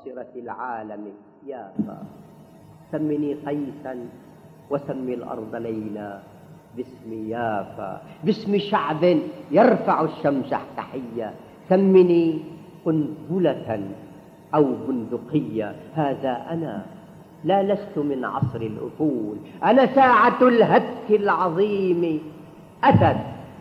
مبصرة العالم يافا. سمني قيسا وسم الأرض ليلا باسم يافا، باسم شعب يرفع الشمس تحية. سمني قنبلة أو بندقية، هذا أنا، لا لست من عصر الأفول. أنا ساعة الهتك العظيم أتت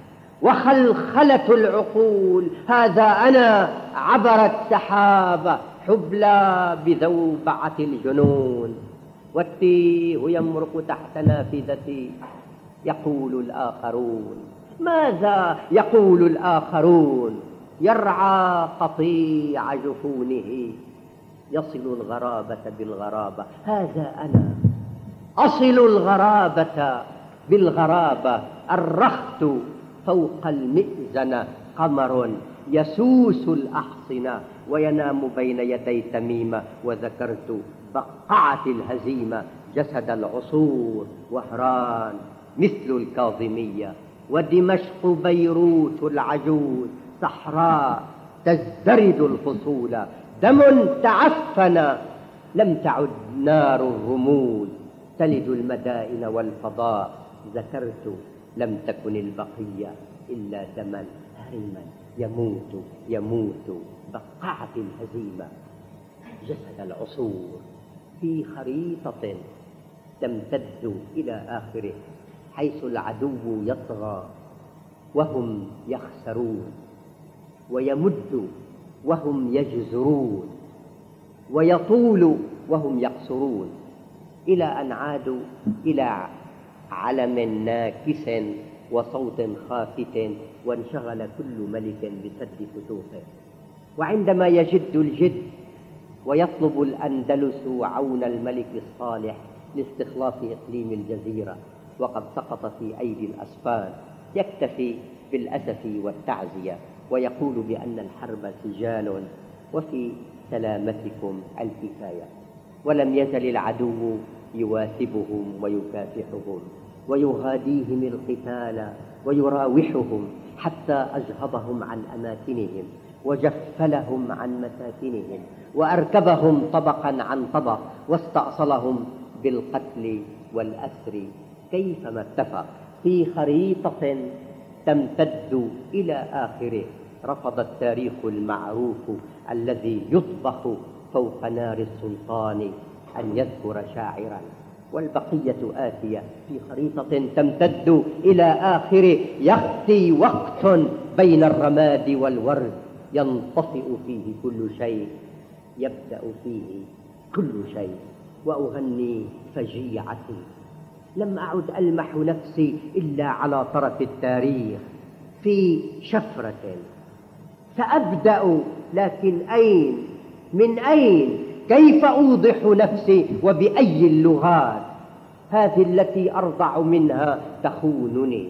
وخلخلة العقول، هذا أنا. عبرت سحابة حبلى بذوبعة الجنون، والتيه يمرق تحت نافذتي. يقول الآخرون، ماذا يقول الآخرون؟ يرعى قطيع جفونه، يصل الغرابة بالغرابة، هذا أنا. أصل الغرابة بالغرابة. الرخت فوق المئذنة قمر يسوس الأحصنة وينام بين يدي تميمة. وذكرت بقعة الهزيمة، جسد العصور وهران مثل الكاظمية. ودمشق بيروت العجوز صحراء تزدرد الفصول، دم تعفن لم تعد نار الرموز تلد المدائن والفضاء. ذكرت لم تكن البقية إلا دما هرما يموت يموت. بقعة الهزيمة، جسد العصور في خريطة تمتد إلى آخره، حيث العدو يطغى وهم يخسرون، ويمد وهم يجزرون، ويطول وهم يقصرون، إلى أن عادوا إلى علم ناكس وصوت خافت، وانشغل كل ملك بسد فتوحه. وعندما يجد الجد ويطلب الأندلس عون الملك الصالح لاستخلاص إقليم الجزيرة وقد سقط في أيدي الأسبان، يكتفي بالأسف والتعزية ويقول بأن الحرب سجال وفي سلامتكم الكفاية. ولم يزل العدو يواثبهم ويكافحهم ويغاديهم القتال ويراوحهم، حتى أجهضهم عن أماكنهم وجفلهم عن مساكنهم وأركبهم طبقا عن طبق واستأصلهم بالقتل والأسر كيفما اتفق في خريطة تمتد إلى آخره. رفض التاريخ المعروف الذي يطبخ فوق نار السلطان أن يذكر شاعرا، والبقية آتية في خريطة تمتد إلى آخره. يأتي وقت بين الرماد والورد ينطفئ فيه كل شيء، يبدأ فيه كل شيء. وأغني فجيعتي، لم أعد ألمح نفسي إلا على طرف التاريخ في شفرة. سأبدأ، لكن أين؟ من أين؟ كيف أوضح نفسي وبأي اللغات؟ هذه التي أرضع منها تخونني.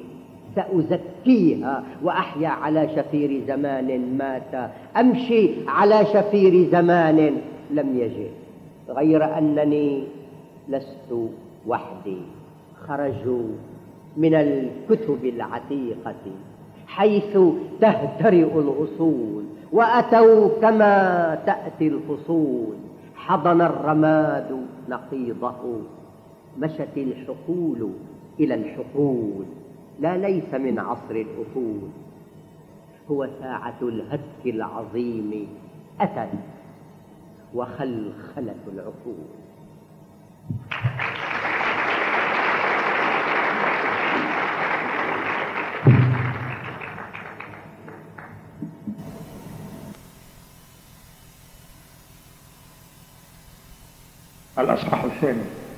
سأزكيها وأحيا على شفير زمان مات، أمشي على شفير زمان لم يجئ، غير أنني لست وحدي. خرجوا من الكتب العتيقة حيث تهترئ الأصول، وأتوا كما تأتي الفصول. حضن الرماد نقيضه، مشت الحقول إلى الحقول. لا، ليس من عصر الأفول، هو ساعة الهتك العظيم أتت وخلخلة العقول. الأصحاح الثاني.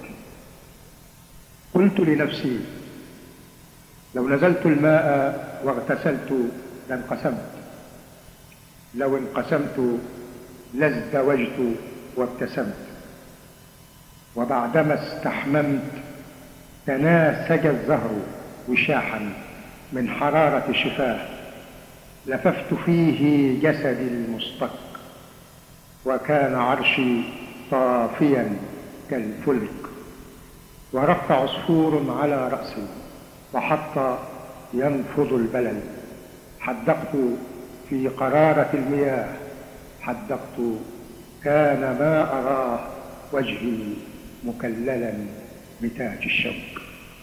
قلت لنفسي لو نزلت الماء واغتسلت لانقسمت، لو انقسمت لازدوجت وابتسمت. وبعدما استحممت تناسج الزهر وشاحا من حرارة شفاه، لففت فيه جسدي المصطك، وكان عرشي طافيا كالفلك. ورف عصفور على رأسي وحط ينفض البلل. حدقت في قرارة المياه، حدقت كان ما أراه وجهي مكللا بتاج الشوك.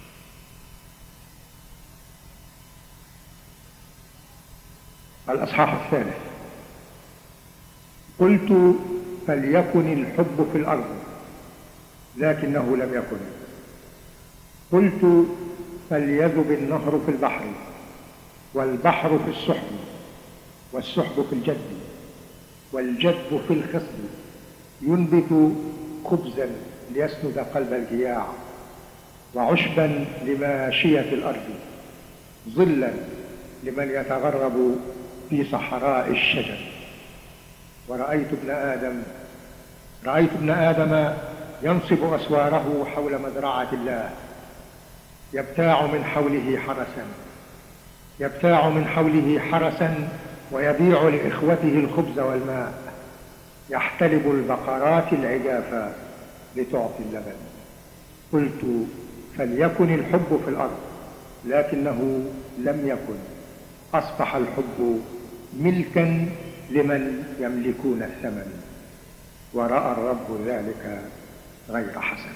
الأصحاح الثالث. قلت فليكن الحب في الأرض لكنه لم يكن. قلت فليذب النهر في البحر والبحر في السحب والسحب في الجد والجد في الخصب، ينبت خبزا ليسند قلب الجياع وعشبا لماشية الأرض، ظلا لمن يتغرب في صحراء الشجر. ورأيت ابن آدم ينصب أسواره حول مزرعة الله، يبتاع من حوله حرسا ويبيع لإخوته الخبز والماء، يحتلب البقرات العجافة لتعطي اللبن. قلت فليكن الحب في الأرض لكنه لم يكن. أصبح الحب ملكا لمن يملكون الثمن، ورأى الرب ذلك غير حسن.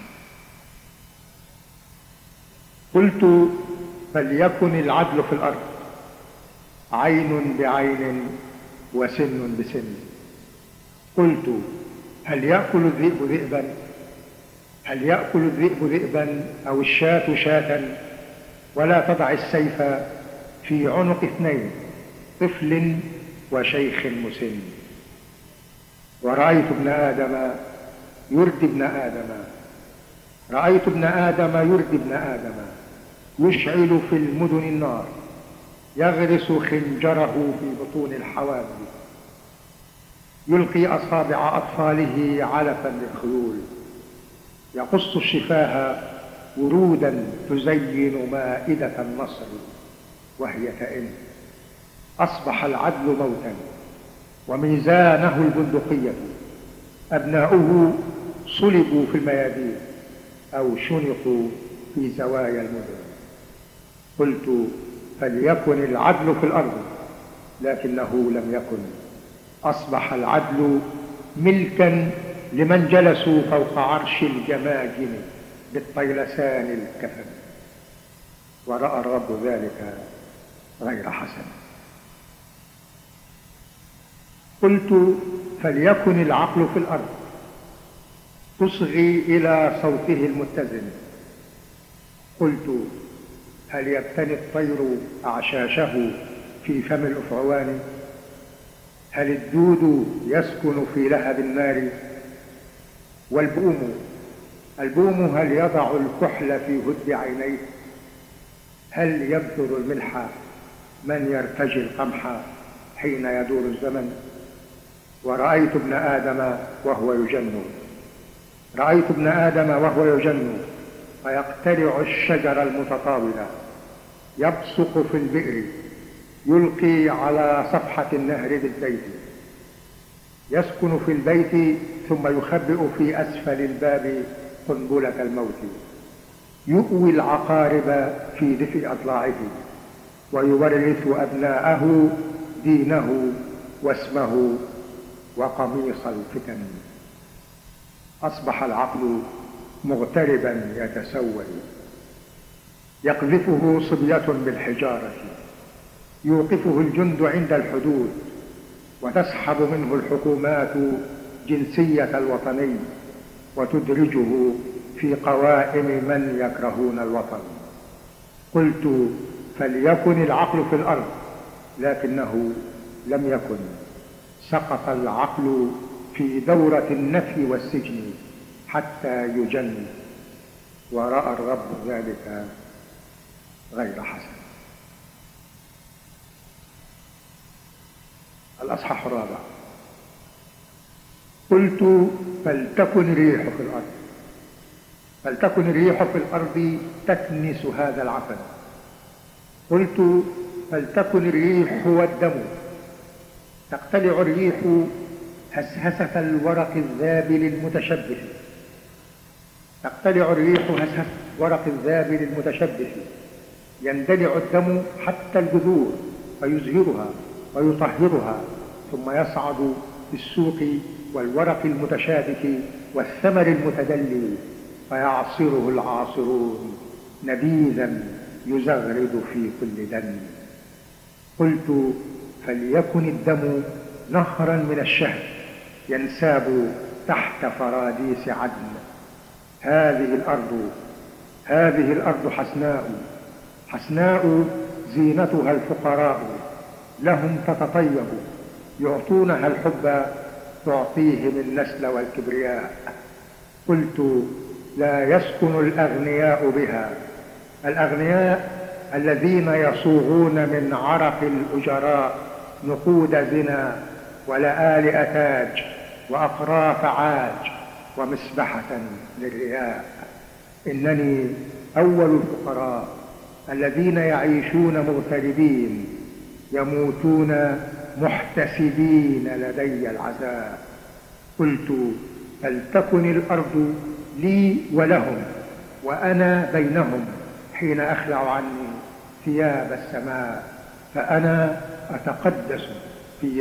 قلت فليكن العدل في الأرض، عين بعين وسن بسن. قلت هل يأكل الذئب ذئبا أو الشاة شاة؟ ولا تضع السيف في عنق اثنين، طفل وشيخ مسن. ورأيت ابن آدم يردي ابن آدم يشعل في المدن النار، يغرس خنجره في بطون الحوادث، يلقي أصابع أطفاله علفا للخيول، يقص الشفاه ورودا تزين مائدة النصر وهي تئن. أصبح العدل موتا وميزانه البندقية، أبناؤه صلبوا في الميادين أو شنقوا في زوايا المدن. قلت فليكن العدل في الأرض لكنه لم يكن. أصبح العدل ملكا لمن جلسوا فوق عرش الجماجم بالطيلسان الكفن، ورأى الرب ذلك غير حسن. قلت فليكن العقل في الأرض، تصغي إلى صوته المتزن. قلت هل يبتني الطير أعشاشه في فم الأفعوان؟ هل الدود يسكن في لهب النار؟ والبوم هل يضع الكحل في هد عينيه؟ هل يبذر الملح من يرتجي القمح حين يدور الزمن؟ ورأيت ابن آدم وهو يجن فيقتلع الشجر المتطاولة، يبصق في البئر، يلقي على صفحة النهر بالزيت، يسكن في البيت ثم يخبئ في أسفل الباب قنبلة الموت، يؤوي العقارب في دفء أضلاعه، ويورث أبناءه دينه واسمه وقميص الفتن. أصبح العقل مغتربا يتسول، يقذفه صبية بالحجارة، يوقفه الجند عند الحدود، وتسحب منه الحكومات جنسية الوطني، وتدرجه في قوائم من يكرهون الوطن. قلت فليكن العقل في الأرض لكنه لم يكن. سقط العقل في دورة النفي والسجن حتى يجن، ورأى الرب ذلك غير حسن. الأصحاح الرابع. قلت فلتكن الريح في الأرض تكنس هذا العفن. قلت فلتكن الريح والدم. تقتلع الريح هسهسة الورق الذابل المتشبث، يندلع الدم حتى الجذور فيزهرها ويطهرها، ثم يصعد في السوق والورق المتشابك والثمر المتدلي، فيعصره العاصرون نبيذا يزغرد في كل دم. قلت فليكن الدم نهرا من الشهد ينساب تحت فراديس عدن. هذه الأرض حسناء زينتها الفقراء، لهم تتطيب، يعطونها الحب تعطيهم النسل والكبرياء. قلت لا يسكن الأغنياء بها، الأغنياء الذين يصوغون من عرق الأجراء نقود زنا ولآلئ تاج وأقراف عاج ومسبحة للرياء. إنني أول الفقراء الذين يعيشون مغتربين يموتون محتسبين لدي العزاء. قلت فلتكن الأرض لي ولهم وأنا بينهم حين أخلع عني ثياب السماء، فأنا أتقدس في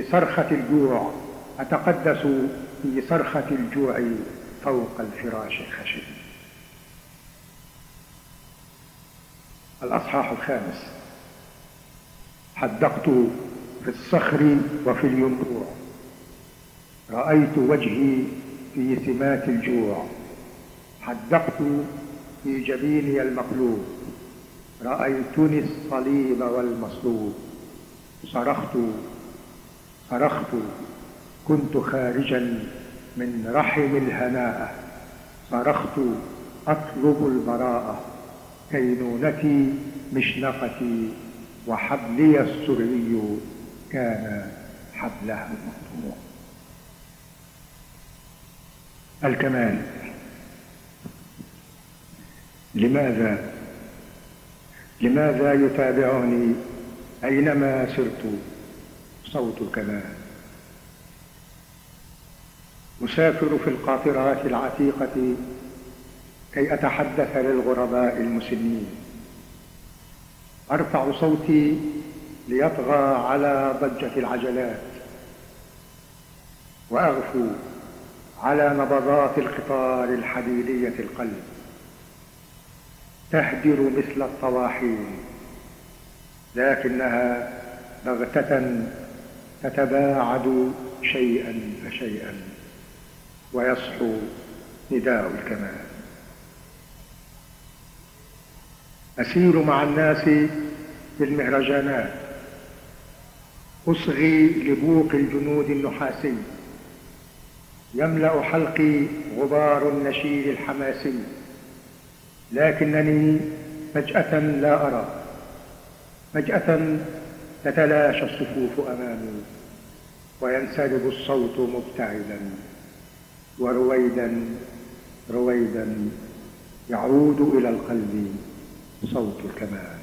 صرخة الجوع فوق الفراش الخشن. الأصحاح 5. حدقت في الصخر وفي الينبوع، رأيت وجهي في سمات الجوع. حدقت في جبيني المقلوب، رأيتني الصليب والمصلوب. صرخت كنت خارجا من رحم الهناء. صرخت أطلب البراءة، كينونتي مشنقتي وحبلي السري كان حبلها المقطوع. الكمال. لماذا يتابعني أينما سرت صوت الكمال؟ أسافر في القاطرات العتيقة كي أتحدث للغرباء المسنين. أرفع صوتي ليطغى على ضجة العجلات، وأغفو على نبضات القطار الحديدية القلب. تهدر مثل الطواحين، لكنها بغتة تتباعد شيئا فشيئا، ويصحو نداء الكمال. أسير مع الناس في المهرجانات، أصغي لبوق الجنود النحاسي. يملأ حلقي غبار النشيد الحماسي، لكنني فجأة لا أرى. فجأة تتلاشى الصفوف أمامي، وينسلب الصوت مبتعدا، ورويدا يعود إلى القلب صوت الكمال.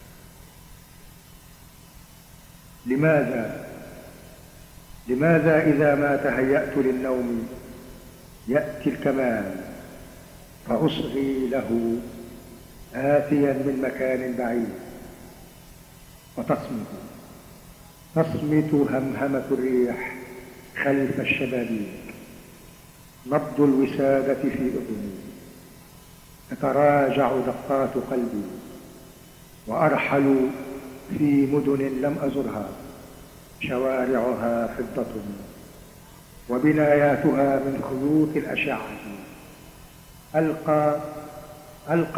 لماذا إذا ما تهيأت للنوم يأتي الكمال فأصغي له آتيا من مكان بعيد، تصمت همهمة الريح خلف الشبابيك، نبض الوسادة في أذني، تتراجع دقات قلبي، وأرحل في مدن لم أزرها، شوارعها فضة وبناياتها من خيوط الأشعة. ألقى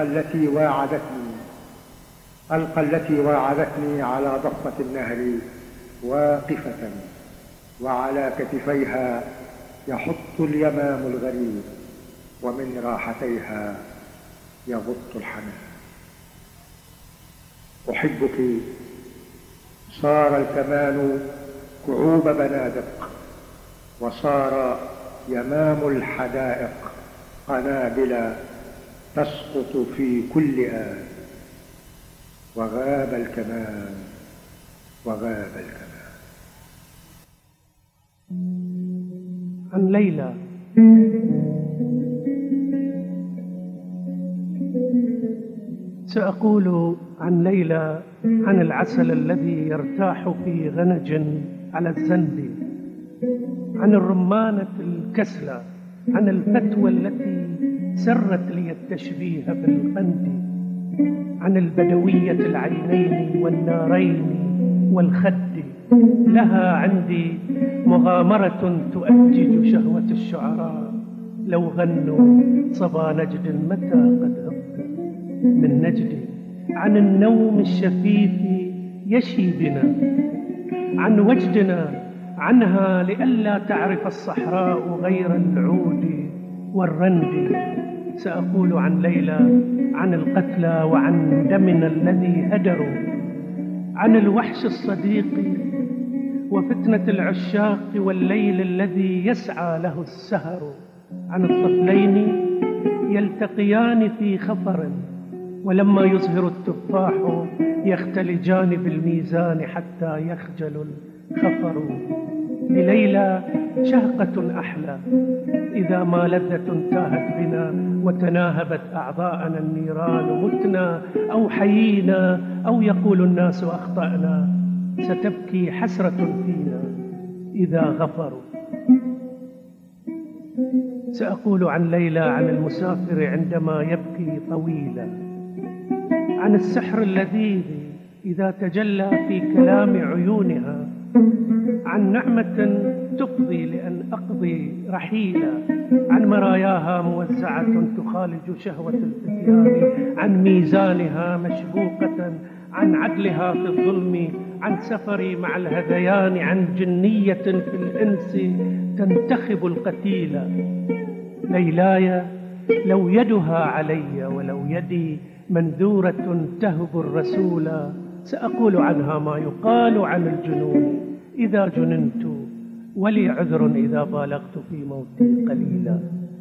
التي واعدتني على ضفة النهر واقفة، وعلى كتفيها يحط اليمام الغريب، ومن راحتيها يغط الحنان. أحبك. صار الكمان كعوب بنادق، وصار يمام الحدائق قنابل تسقط في كل آن. وغاب الكمان. عن ليلى. سأقول عن ليلى، عن العسل الذي يرتاح في غنج على الزند، عن الرمانة كسلى، عن الفتوى التي سرت لي التشبيه بالقند، عن البدوية العينين والنارين والخد. لها عندي مغامرة تؤجج شهوة الشعراء، لو غنوا صبا نجد متى قد غبت من نجد. عن النوم الشفيف يشي بنا، عن وجدنا عنها لئلا تعرف الصحراء غير العود والرند. سأقول عن ليلى، عن القتلى وعن دمنا الذي هدروا، عن الوحش الصديق وفتنة العشاق والليل الذي يسعى له السهر، عن الطفلين يلتقيان في خفر، ولما يزهر التفاح يختلجان بالميزان حتى يخجل الخفر. لليلى شهقة أحلى إذا ما لذة تاهت بنا، وتناهبت أعضاءنا النيران، متنا أو حيينا أو يقول الناس أخطأنا، ستبكي حسرة فينا إذا غفروا. سأقول عن ليلى، عن المسافر عندما يبكي طويلا، عن السحر اللذيذ إذا تجلى في كلام عيونها، عن نعمة تقضي لأن أقضي رحيلا، عن مراياها موزعة تخالج شهوة الفتيان، عن ميزانها مشبوقة، عن عدلها في الظلم، عن سفري مع الهذيان، عن جنية في الإنس تنتخب القتيل. ليلاي لو يدها علي ولو يدي منذورة تهب الرسول، سأقول عنها ما يقال عن الجنون إذا جننت، ولي عذر إذا بالغت في موتي قليلا.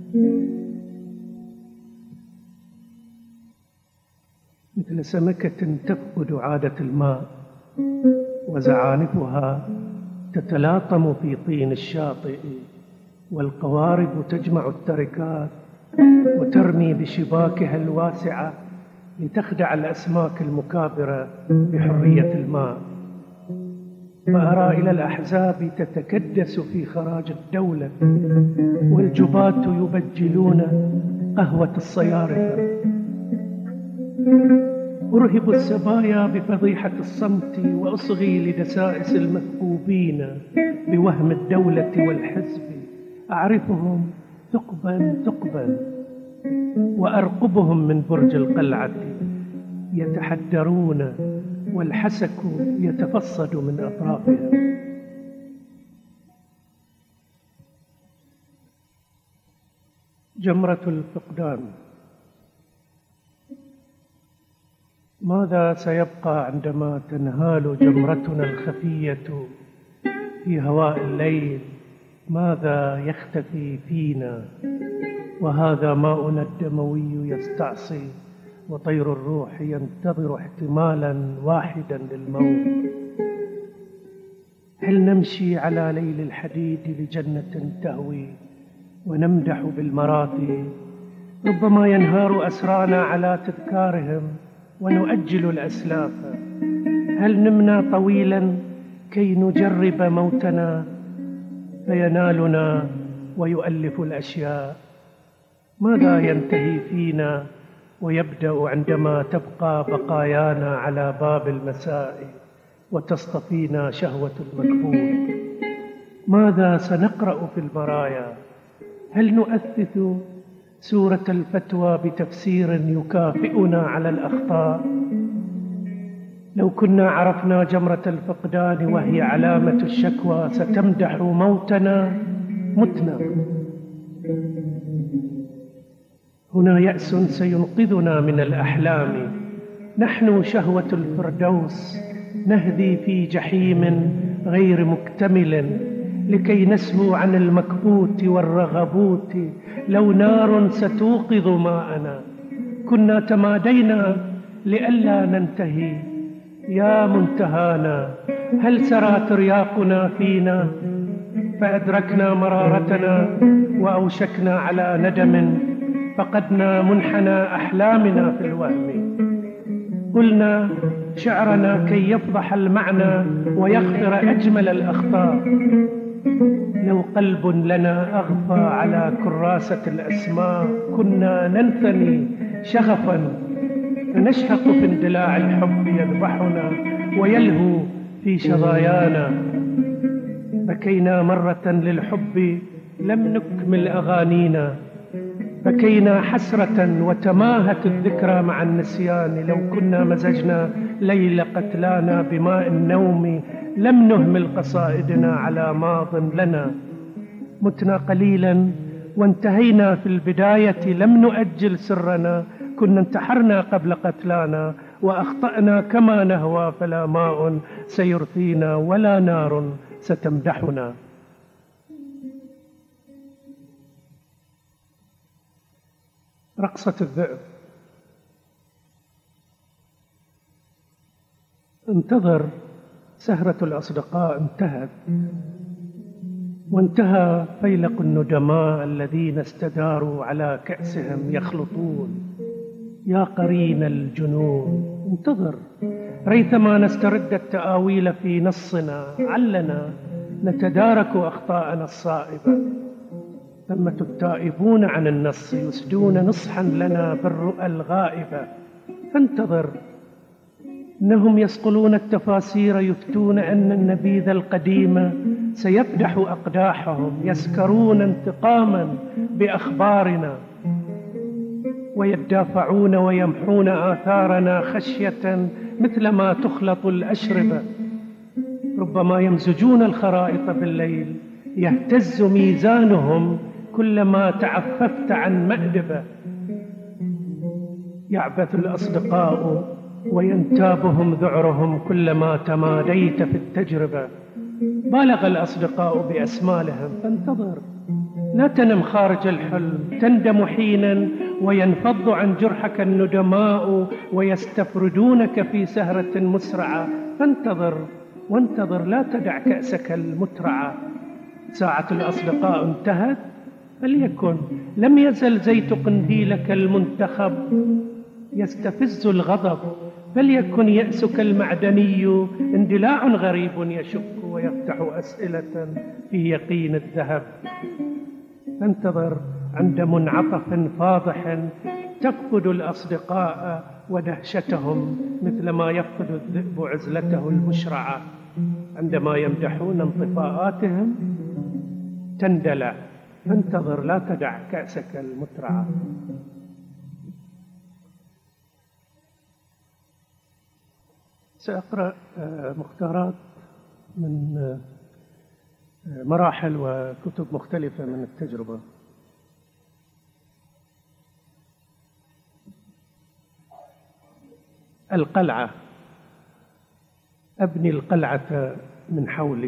مثل سمكة تفقد عادة الماء، وزعانفها تتلاطم في طين الشاطئ، والقوارب تجمع التركات وترمي بشباكها الواسعة لتخدع الأسماك المكابرة بحرية الماء. فأرى إلى الأحزاب تتكدس في خراج الدولة، والجباة يبجلون قهوة الصيارفة. أرهب السبايا بفضيحة الصمت، وأصغي لدسائس المثقوبين بوهم الدولة والحزب. أعرفهم ثقبا ثقبا، وأرقبهم من برج القلعة يتحدرون، والحسك يتفصد من أطرافها. جمرة الفقدان. ماذا سيبقى عندما تنهال جمرتنا الخفية في هواء الليل؟ ماذا يختفي فينا؟ وهذا ماؤنا الدموي يستعصي، وطير الروح ينتظر احتمالا واحدا للموت. هل نمشي على ليل الحديد لجنة تهوي، ونمدح بالمراثي؟ ربما ينهار أسرانا على تذكارهم، ونؤجل الأسلاف. هل نمنا طويلا كي نجرب موتنا، فينالنا ويؤلف الأشياء؟ ماذا ينتهي فينا ويبدأ عندما تبقى بقايانا على باب المساء وتصطفينا شهوة المكبول؟ ماذا سنقرأ في البرايا؟ هل نؤثث سورة الفتوى بتفسير يكافئنا على الأخطاء؟ لو كنا عرفنا جمرة الفقدان وهي علامة الشكوى، ستمدح موتنا متنا. هنا يأس سينقذنا من الأحلام، نحن شهوة الفردوس، نهذي في جحيم غير مكتمل لكي نسهو عن المكبوت والرغبوت. لو نار ستوقظ ماءنا، كنا تمادينا لئلا ننتهي. يا منتهانا، هل سرى ترياقنا فينا فأدركنا مرارتنا، وأوشكنا على ندم، فقدنا منحنى أحلامنا في الوهم. قلنا شعرنا كي يفضح المعنى ويغفر أجمل الأخطاء، لو قلب لنا أغفى على كراسة الأسماء كنا ننثني شغفا فنشهق في اندلاع الحب يذبحنا ويلهو في شظايانا. بكينا مرة للحب لم نكمل أغانينا، بكينا حسرة وتماهت الذكرى مع النسيان. لو كنا مزجنا ليل قتلانا بماء النوم لم نهمل قصائدنا على ماض لنا. متنا قليلا وانتهينا في البداية لم نؤجل سرنا، كنا انتحرنا قبل قتلانا وأخطأنا كما نهوى، فلا ماء سيرثينا ولا نار ستمدحنا. رقصة الذئب. انتظر، سهرة الأصدقاء انتهت، وانتهى فيلق الندماء الذين استداروا على كأسهم يخلطون. يا قرين الجنون انتظر، ريثما نسترد التآويل في نصنا، علنا نتدارك أخطاءنا الصائبة. ثمة التائبون عن النص يسدون نصحا لنا بالرؤى الغائبة. فانتظر، إنهم يصقلون التفاسير يفتون أن النبيذ القديم سيفدح أقداحهم، يسكرون انتقاما بأخبارنا ويدافعون ويمحون آثارنا خشية مثلما تخلط الأشربة. ربما يمزجون الخرائط بالليل، يهتز ميزانهم كلما تعففت عن مأدبة. يعبث الأصدقاء وينتابهم ذعرهم كلما تماديت في التجربة. بالغ الأصدقاء بأسمالهم، فانتظر، لا تنم خارج الحلم. تندم حينا وينفض عن جرحك الندماء ويستفردونك في سهرة مسرعة. فانتظر وانتظر، لا تدع كأسك المترعة. ساعة الأصدقاء انتهت، فليكن. لم يزل زيت قنديلك المنتخب يستفز الغضب، فليكن يأسك المعدني اندلاع غريب يشك ويفتح أسئلة في يقين الذهب. فانتظر، عند منعطف فاضح تفقد الأصدقاء ودهشتهم مثلما يفقد الذئب عزلته المشرعة. عندما يمدحون انطفاءاتهم تندلع. فانتظر، لا تدع كأسك المترعة. سأقرأ مختارات من مراحل وكتب مختلفة من التجربة. القلعة. أبني القلعة من حولي،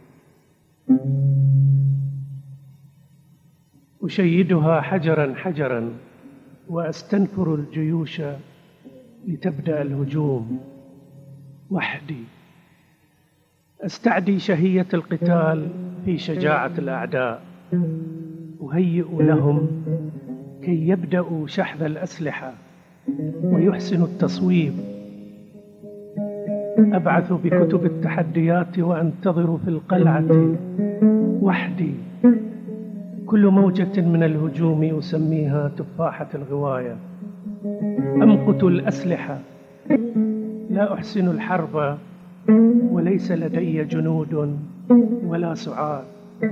أشيدها حجرا حجرا، وأستنفر الجيوش لتبدأ الهجوم. وحدي أستعدي شهية القتال في شجاعة الأعداء، أهيئ لهم كي يبدأوا شحذ الأسلحة ويحسنوا التصويب. أبعث بكتب التحديات وأنتظر في القلعة وحدي. كل موجة من الهجوم أسميها تفاحة الغواية. أمقت الأسلحة، لا أحسن الحرب وليس لدي جنود ولا سعاد.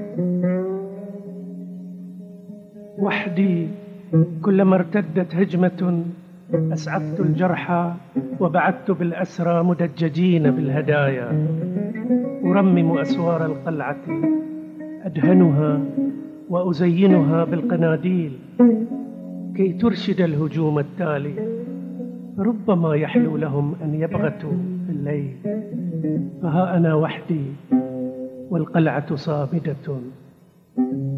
وحدي كلما ارتدت هجمة أسعفت الجرحى وبعثت بالأسرى مدججين بالهدايا. أرمم أسوار القلعة، أدهنها وأزينها بالقناديل كي ترشد الهجوم التالي. ربما يحلو لهم أن يبغتوا في الليل، فها أنا وحدي والقلعة صامدة